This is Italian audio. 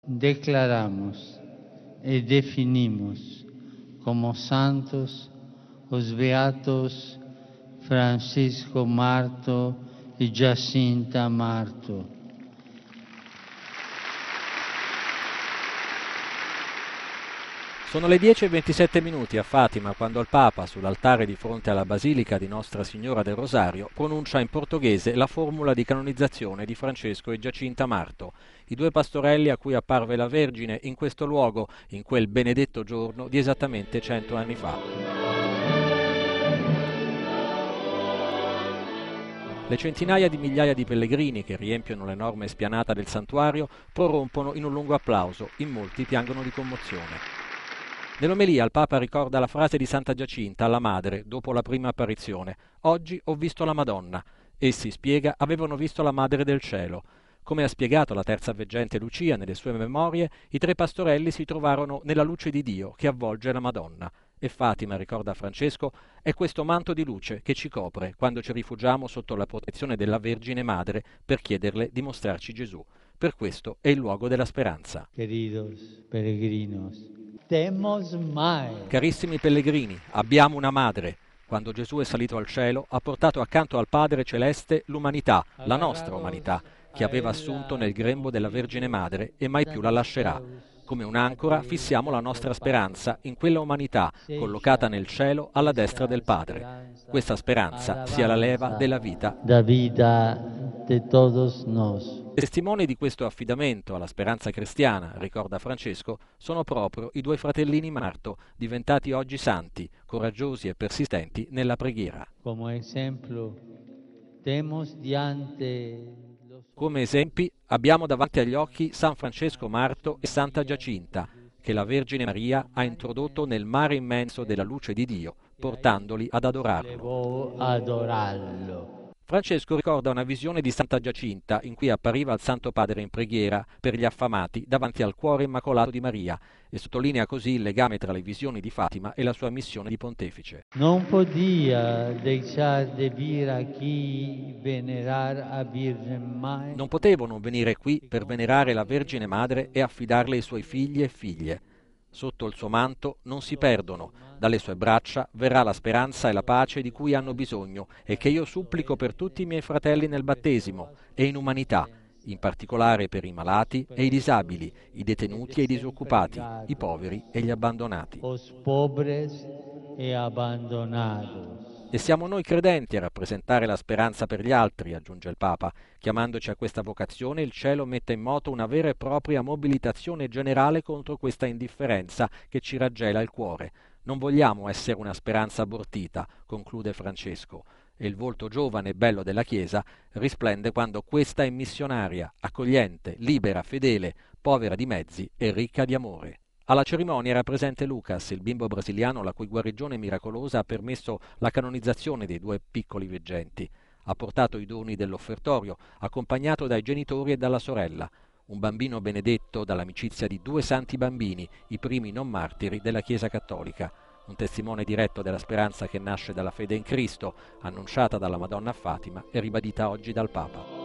declaramos y definimos como santos los beatos Francisco Marto y Giacinta Marto. Sono le 10:27 a Fatima quando il Papa, sull'altare di fronte alla Basilica di Nostra Signora del Rosario, pronuncia in portoghese la formula di canonizzazione di Francesco e Giacinta Marto, i due pastorelli a cui apparve la Vergine in questo luogo, in quel benedetto giorno di esattamente 100 anni fa. Le centinaia di migliaia di pellegrini che riempiono l'enorme spianata del santuario prorompono in un lungo applauso, in molti piangono di commozione. Nell'omelia il Papa ricorda la frase di Santa Giacinta alla madre dopo la prima apparizione: «Oggi ho visto la Madonna». Essi, spiega, avevano visto la Madre del Cielo. Come ha spiegato la terza veggente Lucia nelle sue memorie, i tre pastorelli si trovarono nella luce di Dio che avvolge la Madonna. E Fatima, ricorda Francesco, è questo manto di luce che ci copre quando ci rifugiamo sotto la protezione della Vergine Madre per chiederle di mostrarci Gesù. Per questo è il luogo della speranza. Queridos peregrinos, temos mai. Carissimi pellegrini, abbiamo una madre. Quando Gesù è salito al cielo, ha portato accanto al Padre Celeste l'umanità, la nostra umanità, che aveva assunto nel grembo della Vergine Madre e mai più la lascerà. Come un'ancora fissiamo la nostra speranza in quella umanità collocata nel cielo alla destra del Padre. Questa speranza sia la leva della vita. Da vita de todos nos. Testimoni di questo affidamento alla speranza cristiana, ricorda Francesco, sono proprio i due fratellini Marto, diventati oggi santi, coraggiosi e persistenti nella preghiera. Come esempi abbiamo davanti agli occhi San Francesco Marto e Santa Giacinta, che la Vergine Maria ha introdotto nel mare immenso della luce di Dio, portandoli ad adorarlo. Francesco ricorda una visione di Santa Giacinta in cui appariva il Santo Padre in preghiera per gli affamati davanti al cuore immacolato di Maria e sottolinea così il legame tra le visioni di Fatima e la sua missione di pontefice. Non podia deixar de vir aqui venerar a Virgine Mãe. Non potevo non venire qui per venerare la Vergine Madre e affidarle i suoi figli e figlie. Sotto il suo manto non si perdono, dalle sue braccia verrà la speranza e la pace di cui hanno bisogno e che io supplico per tutti i miei fratelli nel battesimo e in umanità, in particolare per i malati e i disabili, i detenuti e i disoccupati, i poveri e gli abbandonati. Os pobres e abbandonados. E siamo noi credenti a rappresentare la speranza per gli altri, aggiunge il Papa. Chiamandoci a questa vocazione, il cielo mette in moto una vera e propria mobilitazione generale contro questa indifferenza che ci raggela il cuore. Non vogliamo essere una speranza abortita, conclude Francesco, e il volto giovane e bello della Chiesa risplende quando questa è missionaria, accogliente, libera, fedele, povera di mezzi e ricca di amore. Alla cerimonia era presente Lucas, il bimbo brasiliano la cui guarigione miracolosa ha permesso la canonizzazione dei due piccoli veggenti. Ha portato i doni dell'offertorio, accompagnato dai genitori e dalla sorella. Un bambino benedetto dall'amicizia di due santi bambini, i primi non martiri della Chiesa cattolica. Un testimone diretto della speranza che nasce dalla fede in Cristo, annunciata dalla Madonna a Fatima e ribadita oggi dal Papa.